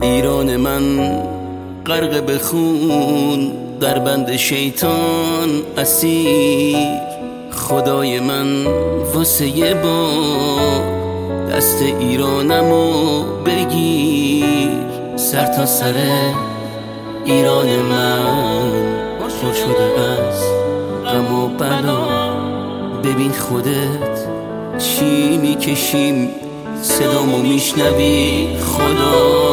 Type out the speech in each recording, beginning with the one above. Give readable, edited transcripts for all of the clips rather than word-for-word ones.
ایران من غرق به خون، در بند شیطان اسیر. خدای من واسه یه بار دست ایرانمو بگیر. سر تا سر ایران من پر شده از غم و بلا. ببین خودت چی میکشیم، صدامو میشنوی خدا.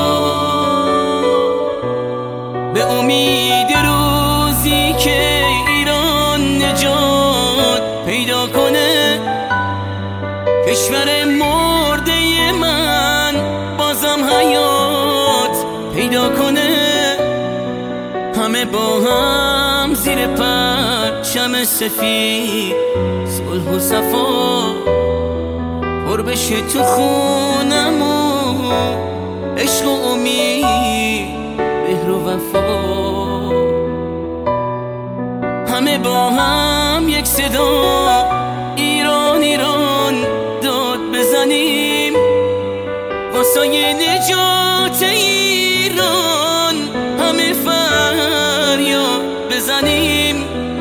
به امید روزی که ایران نجات پیدا کنه، کشور مرده من بازم حیات پیدا کنه. همه با هم زیر پرچم سفید صلح و صفا پر بشه تو خونمون، عشق و امید، مهر و وفا. همه با هم یک صدا ایران ایران داد بزنیم، واسه نجات ایران همه فریاد بزنیم.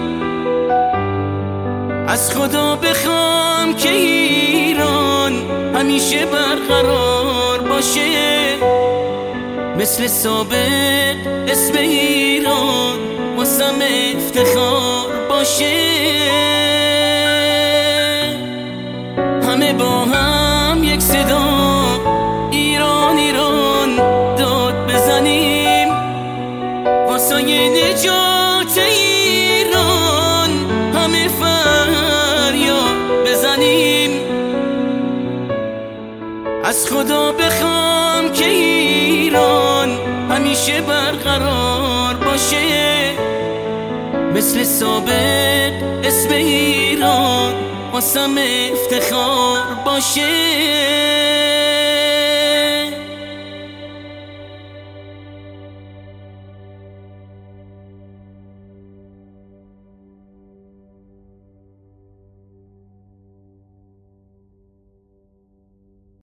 از خدا بخوام که ایران همیشه برقرار باشه، مثل سابق اسم ایران واسم افتخار باشه. همه با هم یک صدا ایران ایران داد بزنیم، واسه نجات ایران همه فریاد بزنیم. از خدا بخوام که ایران همیشه برقرار باشه، مثل سابق اسم ایران واسم افتخار باشه.